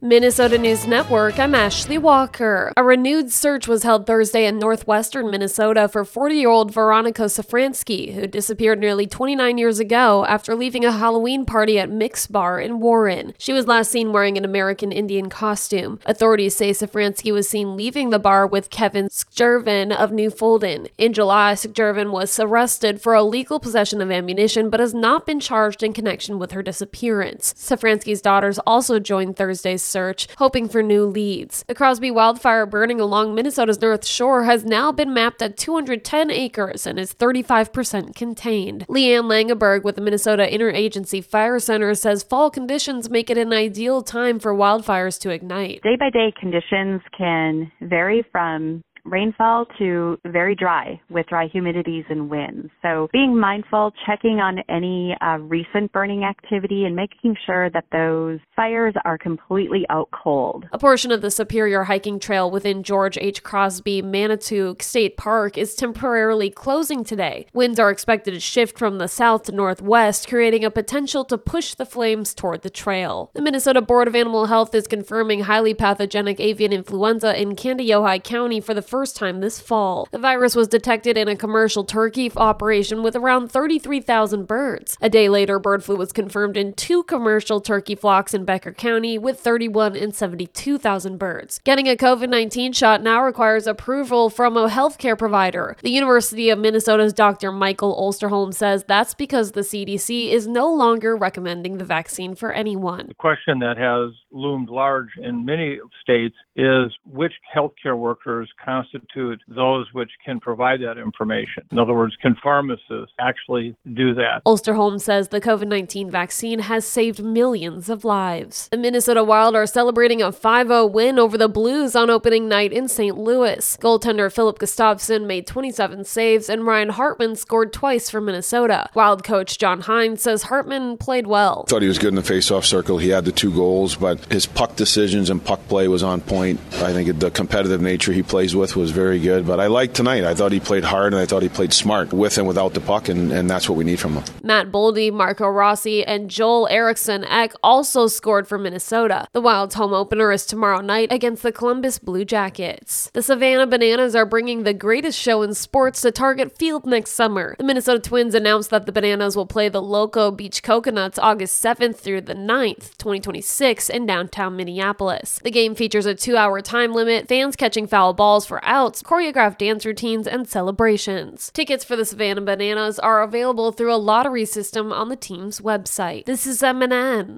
Minnesota News Network, I'm Ashley Walker. A renewed search was held Thursday in northwestern Minnesota for 40-year-old Veronica Safransky, who disappeared nearly 29 years ago after leaving a Halloween party at Mix Bar in Warren. She was last seen wearing an American Indian costume. Authorities say Safransky was seen leaving the bar with Kevin Skjerven of New Fulden. In July, Skjerven was arrested for illegal possession of ammunition but has not been charged in connection with her disappearance. Safransky's daughters also joined Thursday's search, hoping for new leads. The Crosby wildfire burning along Minnesota's North Shore has now been mapped at 210 acres and is 35% contained. Leanne Langeberg with the Minnesota Interagency Fire Center says fall conditions make it an ideal time for wildfires to ignite. Day-by-day conditions can vary from rainfall to very dry with dry humidities and winds. So being mindful, checking on any recent burning activity and making sure that those fires are completely out cold. A portion of the Superior hiking trail within George H. Crosby Manitou State Park is temporarily closing today. Winds are expected to shift from the south to northwest, creating a potential to push the flames toward the trail. The Minnesota Board of Animal Health is confirming highly pathogenic avian influenza in Kandiyohi County for the first time this fall. The virus was detected in a commercial turkey operation with around 33,000 birds. A day later, bird flu was confirmed in 2 commercial turkey flocks in Becker County with 31 and 72,000 birds. Getting a COVID-19 shot now requires approval from a healthcare provider. The University of Minnesota's Dr. Michael Osterholm says that's because the CDC is no longer recommending the vaccine for anyone. The question that has loomed large in many states is which healthcare workers constitute those which can provide that information. In other words, can pharmacists actually do that? Osterholm says the COVID-19 vaccine has saved millions of lives. The Minnesota Wild are celebrating a 5-0 win over the Blues on opening night in St. Louis. Goaltender Philip Gustafsson made 27 saves and Ryan Hartman scored twice for Minnesota. Wild coach John Hines says Hartman played well. Thought he was good in the face-off circle. He had the 2 goals, but his puck decisions and puck play was on point. I think the competitive nature he plays with was very good, but I liked tonight. I thought he played hard and I thought he played smart with and without the puck, and that's what we need from him. Matt Boldy, Marco Rossi, and Joel Eriksson Ek also scored for Minnesota. The Wild's home opener is tomorrow night against the Columbus Blue Jackets. The Savannah Bananas are bringing the greatest show in sports to Target Field next summer. The Minnesota Twins announced that the Bananas will play the Loco Beach Coconuts August 7th through the 9th, 2026 in downtown Minneapolis. The game features a 2-hour time limit, fans catching foul balls for outs, choreographed dance routines, and celebrations. Tickets for the Savannah Bananas are available through a lottery system on the team's website. This is MNN.